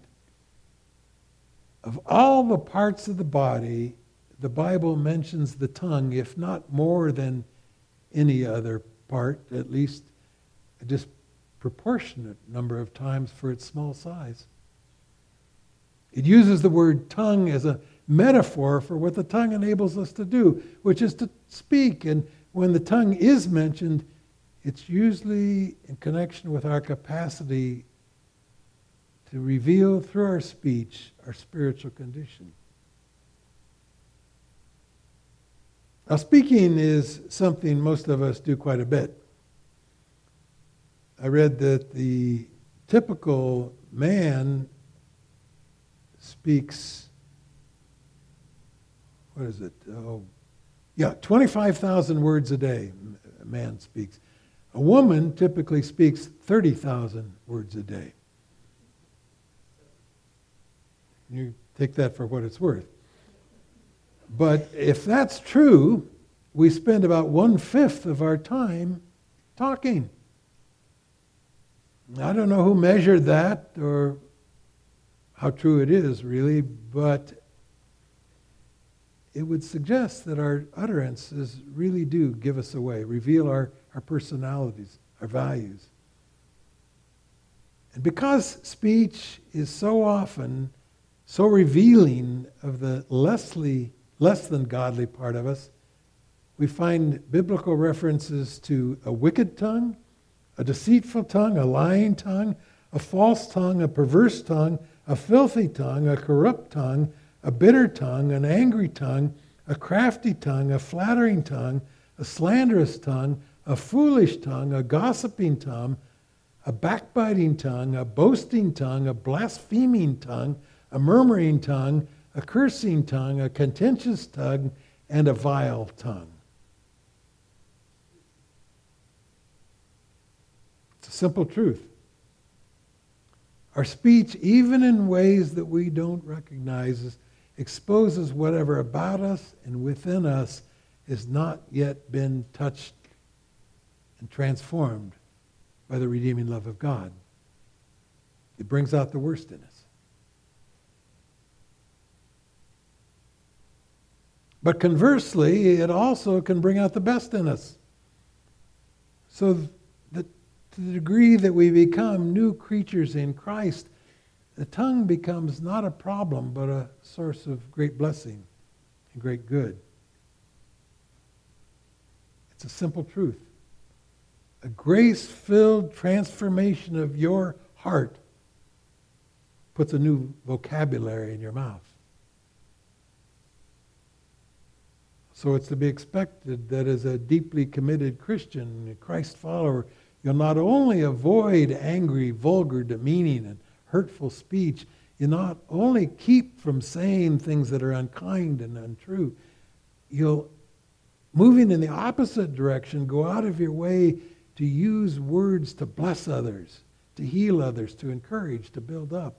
Of all the parts of the body, the Bible mentions the tongue, if not more than any other part, at least a disproportionate number of times for its small size. It uses the word tongue as a metaphor for what the tongue enables us to do, which is to speak. And when the tongue is mentioned, it's usually in connection with our capacity to reveal through our speech our spiritual condition. Now, speaking is something most of us do quite a bit. I read that the typical man speaks, what is it? Oh, yeah, twenty-five thousand words a day a man speaks. A woman typically speaks thirty thousand words a day. You take that for what it's worth. But if that's true, we spend about one-fifth of our time talking. I don't know who measured that or how true it is, really, but it would suggest that our utterances really do give us away, reveal our, our personalities, our values. And because speech is so often so revealing of the lessly, less than godly part of us, we find biblical references to a wicked tongue, a deceitful tongue, a lying tongue, a false tongue, a perverse tongue, a filthy tongue, a corrupt tongue, a bitter tongue, an angry tongue, a crafty tongue, a flattering tongue, a slanderous tongue, a foolish tongue, a gossiping tongue, a backbiting tongue, a boasting tongue, a blaspheming tongue, a murmuring tongue, a cursing tongue, a contentious tongue, and a vile tongue. It's a simple truth. Our speech, even in ways that we don't recognize, exposes whatever about us and within us has not yet been touched and transformed by the redeeming love of God. It brings out the worst in us. But conversely, it also can bring out the best in us. So that to the degree that we become new creatures in Christ, the tongue becomes not a problem, but a source of great blessing and great good. It's a simple truth. A grace-filled transformation of your heart puts a new vocabulary in your mouth. So it's to be expected that as a deeply committed Christian, a Christ follower, you'll not only avoid angry, vulgar, demeaning, and hurtful speech, you not only keep from saying things that are unkind and untrue, you'll, moving in the opposite direction, go out of your way to use words to bless others, to heal others, to encourage, to build up.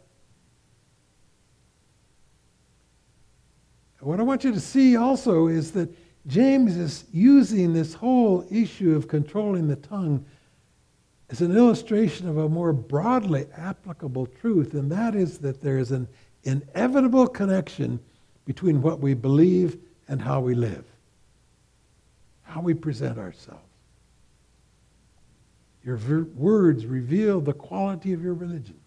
What I want you to see also is that James is using this whole issue of controlling the tongue as an illustration of a more broadly applicable truth, and that is that there is an inevitable connection between what we believe and how we live, how we present ourselves. Your ver- words reveal the quality of your religion.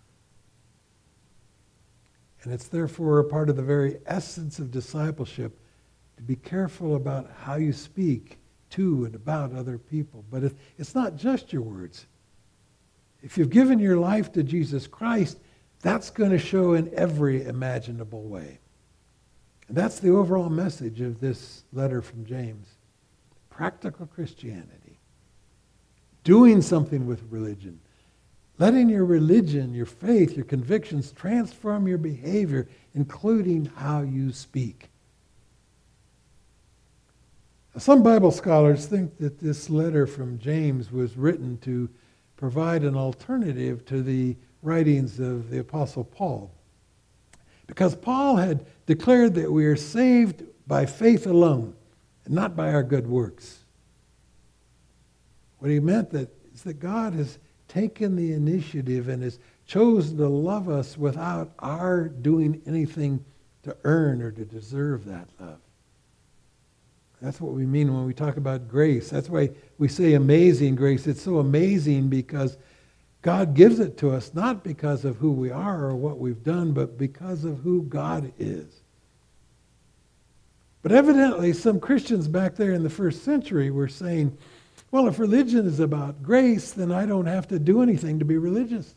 And it's therefore a part of the very essence of discipleship to be careful about how you speak to and about other people. But it, it's not just your words. If you've given your life to Jesus Christ, that's going to show in every imaginable way. And that's the overall message of this letter from James. Practical Christianity. Doing something with religion. Letting your religion, your faith, your convictions transform your behavior, including how you speak. Some Bible scholars think that this letter from James was written to provide an alternative to the writings of the Apostle Paul. Because Paul had declared that we are saved by faith alone, and not by our good works. What he meant that is that God has taken the initiative and has chosen to love us without our doing anything to earn or to deserve that love. That's what we mean when we talk about grace. That's why we say amazing grace. It's so amazing because God gives it to us not because of who we are or what we've done, but because of who God is. But evidently, some Christians back there in the first century were saying, well, if religion is about grace, then I don't have to do anything to be religious.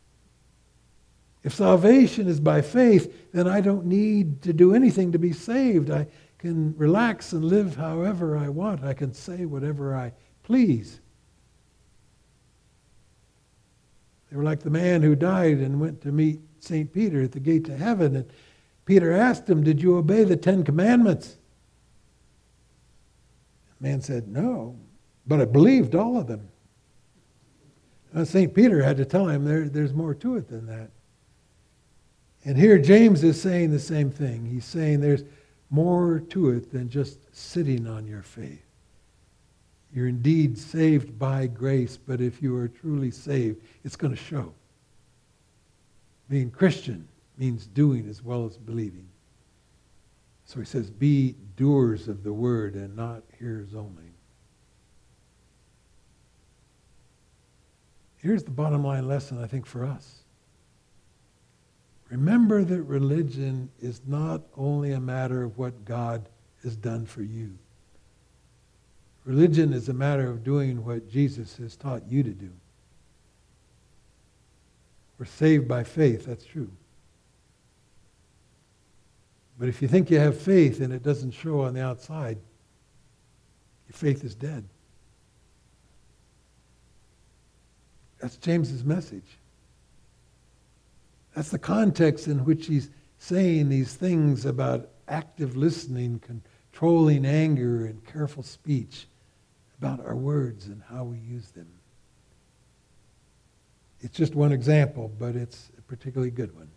If salvation is by faith, then I don't need to do anything to be saved. I can relax and live however I want. I can say whatever I please. They were like the man who died and went to meet Saint Peter at the gate to heaven. And Peter asked him, did you obey the Ten Commandments? The man said, no, but I believed all of them. And Saint Peter had to tell him there, there's more to it than that. And here James is saying the same thing. He's saying there's more to it than just sitting on your faith. You're indeed saved by grace, but if you are truly saved, it's going to show. Being Christian means doing as well as believing. So he says, be doers of the word and not hearers only. Here's the bottom line lesson, I think, for us. Remember that religion is not only a matter of what God has done for you. Religion is a matter of doing what Jesus has taught you to do. We're saved by faith, that's true. But if you think you have faith and it doesn't show on the outside, your faith is dead. That's James's message. That's the context in which he's saying these things about active listening, controlling anger, and careful speech, about our words and how we use them. It's just one example, but it's a particularly good one.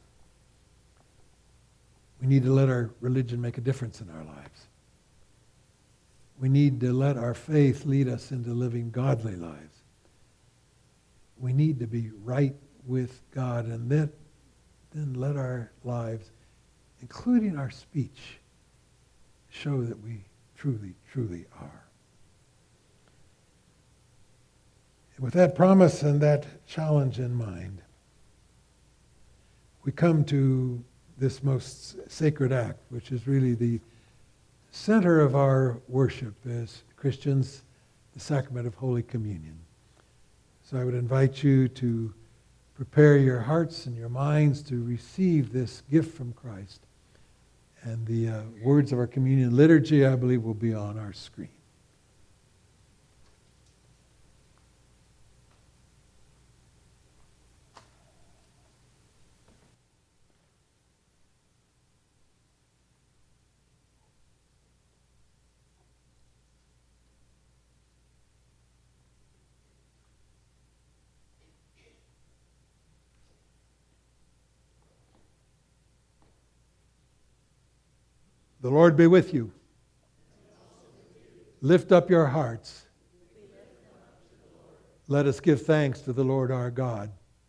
We need to let our religion make a difference in our lives. We need to let our faith lead us into living godly lives. We need to be right with God, and then, then let our lives, including our speech, show that we truly, truly are. With that promise and that challenge in mind, we come to this most sacred act, which is really the center of our worship as Christians, the sacrament of Holy Communion. So I would invite you to prepare your hearts and your minds to receive this gift from Christ. And the uh, words of our communion liturgy, I believe, will be on our screen. The Lord be with you. Lift up your hearts. Let us give thanks to the Lord our God.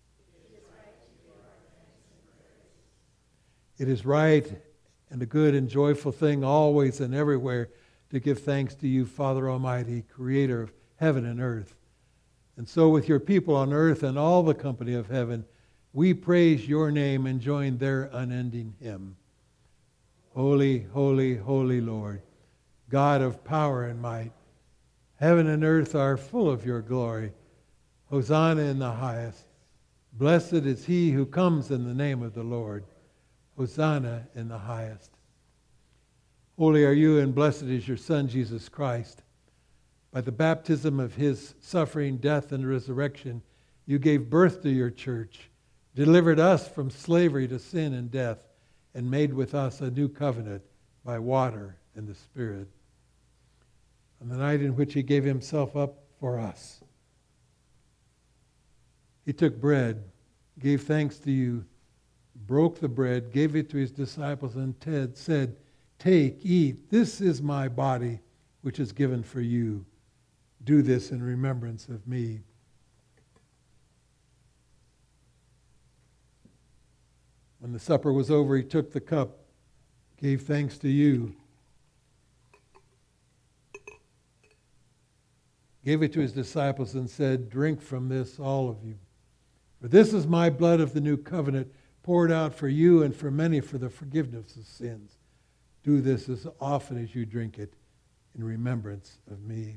It is right and a good and joyful thing always and everywhere to give thanks to you, Father Almighty, Creator of heaven and earth. And so with your people on earth and all the company of heaven, we praise your name and join their unending hymn. Holy, holy, holy Lord, God of power and might, heaven and earth are full of your glory. Hosanna in the highest. Blessed is he who comes in the name of the Lord. Hosanna in the highest. Holy are you and blessed is your Son, Jesus Christ. By the baptism of his suffering, death, and resurrection, you gave birth to your church, delivered us from slavery to sin and death, and made with us a new covenant by water and the Spirit. on the night in which he gave himself up for us. He took bread, gave thanks to you, broke the bread, gave it to his disciples, and Ted said, "Take, eat, this is my body, which is given for you. Do this in remembrance of me." When the supper was over, he took the cup, gave thanks to you, gave it to his disciples, and said, "Drink from this, all of you. For this is my blood of the new covenant, poured out for you and for many for the forgiveness of sins. Do this as often as you drink it in remembrance of me."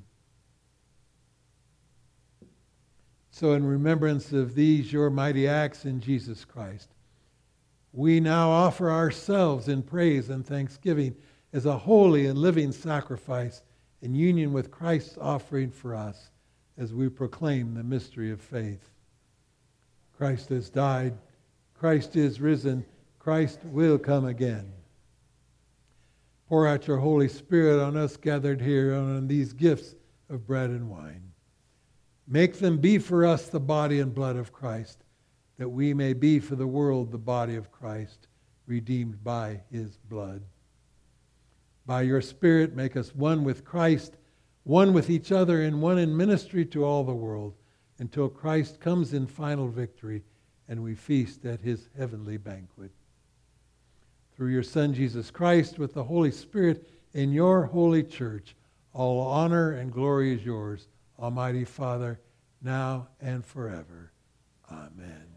So in remembrance of these, your mighty acts in Jesus Christ, we now offer ourselves in praise and thanksgiving as a holy and living sacrifice in union with Christ's offering for us as we proclaim the mystery of faith. Christ has died. Christ is risen. Christ will come again. Pour out your Holy Spirit on us gathered here and on these gifts of bread and wine. Make them be for us the body and blood of Christ, that we may be for the world the body of Christ, redeemed by his blood. By your Spirit, make us one with Christ, one with each other, and one in ministry to all the world, until Christ comes in final victory and we feast at his heavenly banquet. Through your Son, Jesus Christ, with the Holy Spirit in your holy church, all honor and glory is yours, Almighty Father, now and forever. Amen.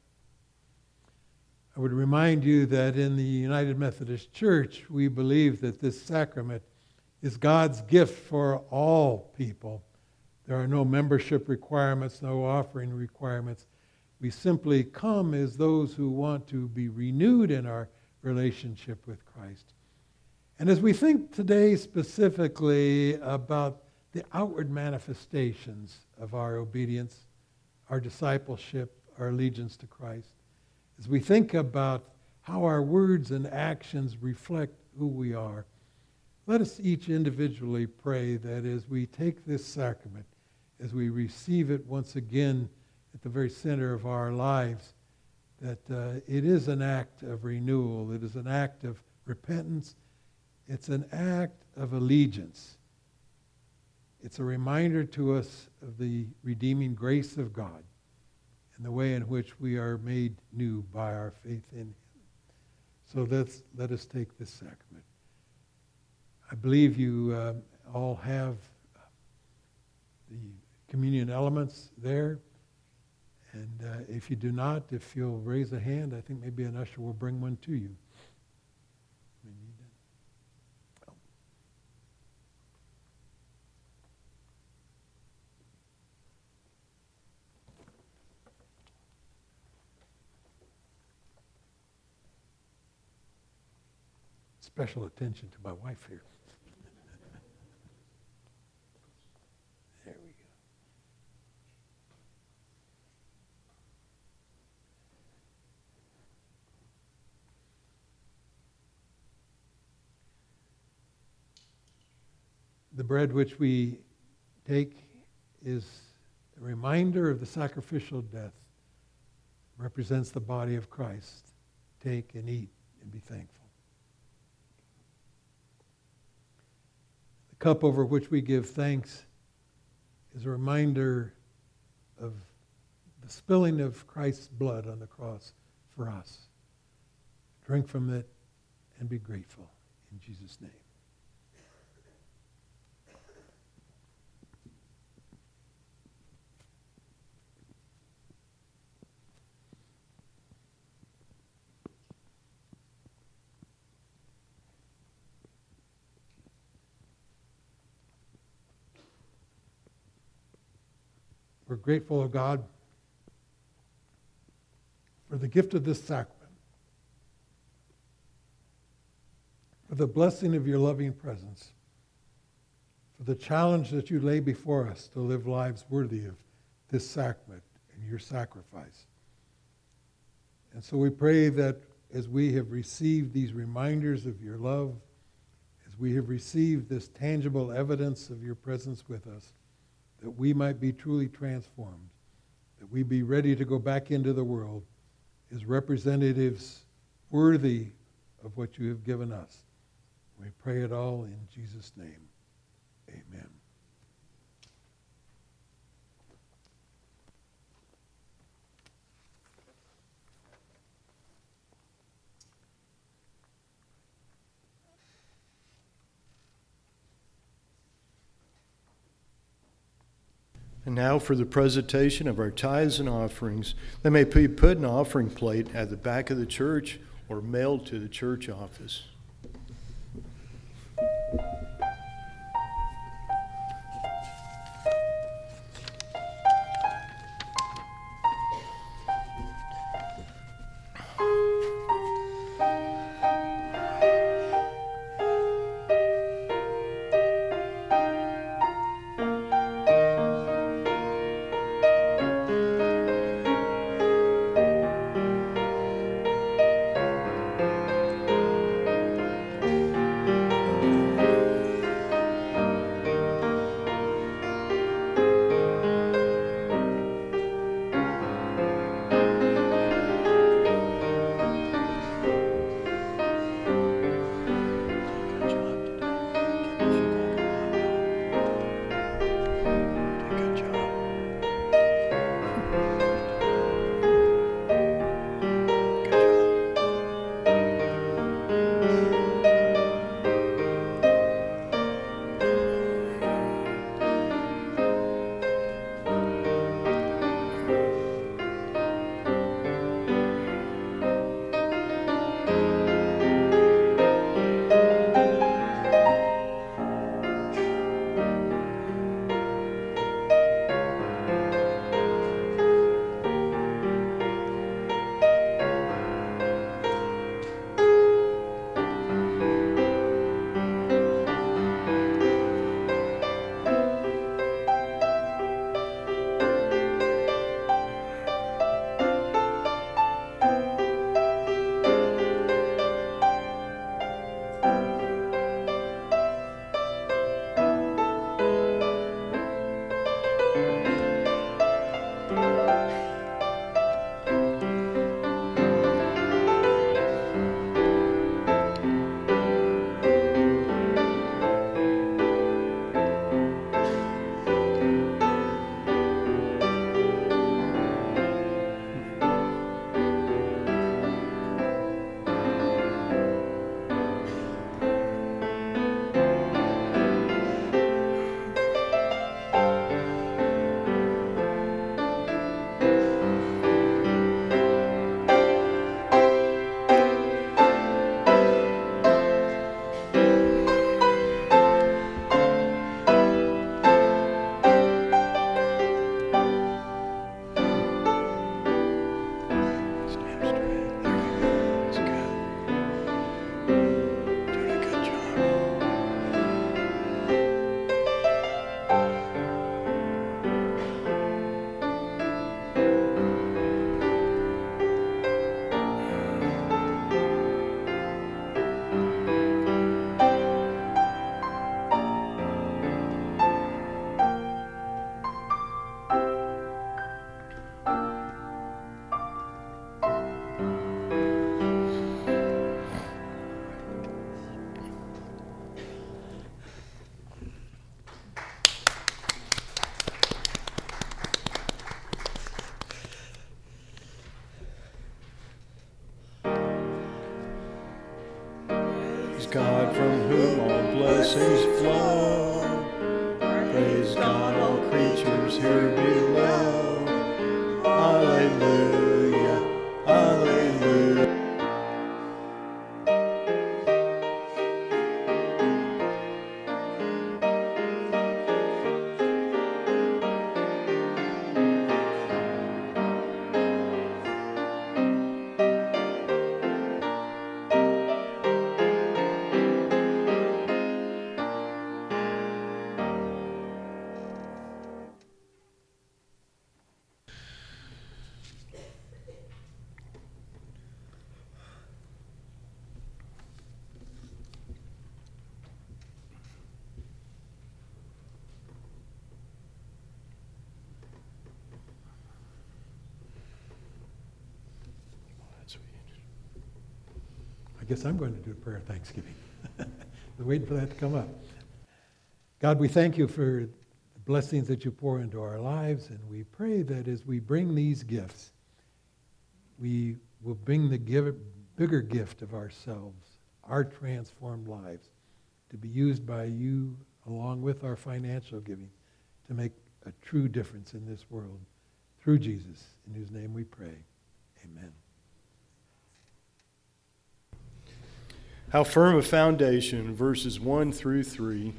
I would remind you that in the United Methodist Church, we believe that this sacrament is God's gift for all people. There are no membership requirements, no offering requirements. We simply come as those who want to be renewed in our relationship with Christ. And as we think today specifically about the outward manifestations of our obedience, our discipleship, our allegiance to Christ, as we think about how our words and actions reflect who we are, let us each individually pray that as we take this sacrament, as we receive it once again at the very center of our lives, that uh, it is an act of renewal. It is an act of repentance. It's an act of allegiance. It's a reminder to us of the redeeming grace of God and the way in which we are made new by our faith in him. So let's, let us take this sacrament. I believe you uh, all have the communion elements there. And uh, if you do not, if you'll raise a hand, I think maybe an usher will bring one to you. We need that. Oh. Special attention to my wife here. There we go. The bread which we take is a reminder of the sacrificial death. It represents the body of Christ. Take and eat and be thankful. The cup over which we give thanks is a reminder of the spilling of Christ's blood on the cross for us. Drink from it and be grateful in Jesus' name. We're grateful of God for the gift of this sacrament, for the blessing of your loving presence, for the challenge that you lay before us to live lives worthy of this sacrament and your sacrifice. And so we pray that as we have received these reminders of your love, as we have received this tangible evidence of your presence with us, that we might be truly transformed, that we be ready to go back into the world as representatives worthy of what you have given us. We pray it all in Jesus' name. Amen. And now for the presentation of our tithes and offerings. They may be put in an offering plate at the back of the church or mailed to the church office. God from whom all blessings flow. Praise God, all creatures here below. Alleluia, alleluia. guess I'm going to do a prayer of thanksgiving. We're waiting for that to come up. God, we thank you for the blessings that you pour into our lives, and we pray that as we bring these gifts, we will bring the give, bigger gift of ourselves, our transformed lives, to be used by you along with our financial giving to make a true difference in this world. Through Jesus, in whose name we pray. Amen. How firm a foundation, verses one through three.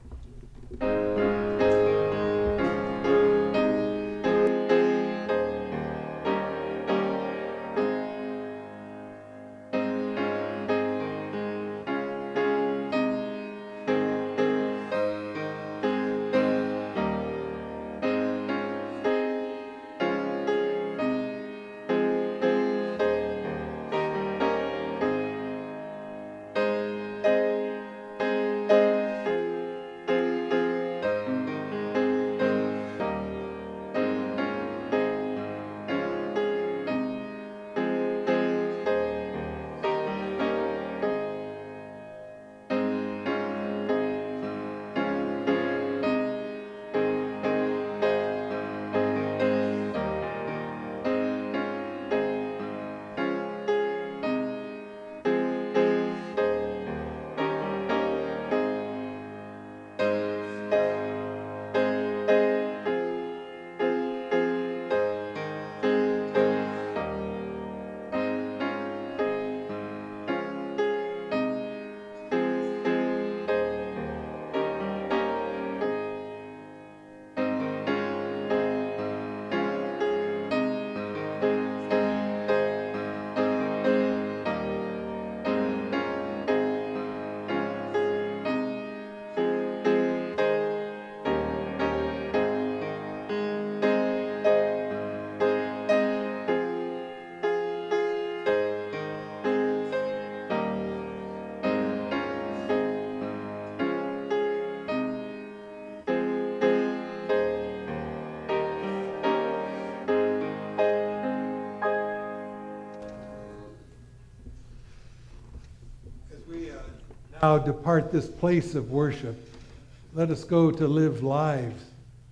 Now depart this place of worship. Let us go to live lives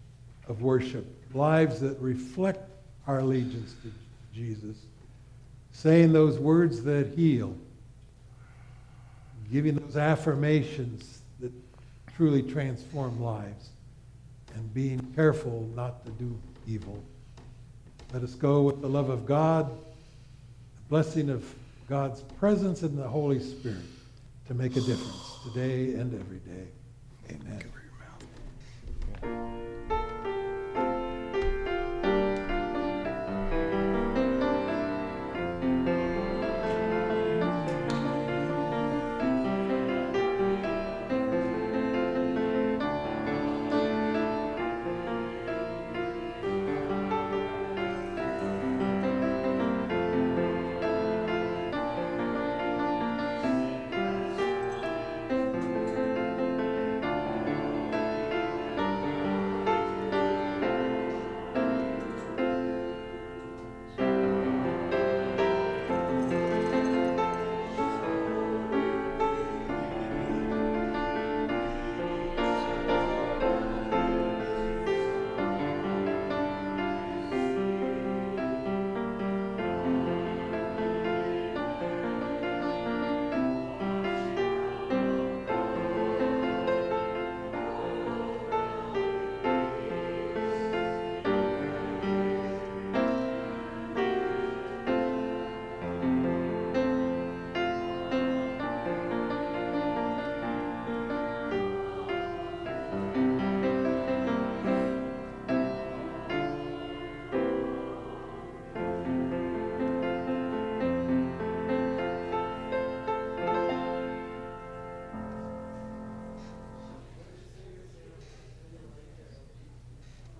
of worship, lives that reflect our allegiance to Jesus, saying those words that heal, giving those affirmations that truly transform lives, and being careful not to do evil. Let us go with the love of God, the blessing of God's presence and the Holy Spirit to make a difference today and every day. Amen.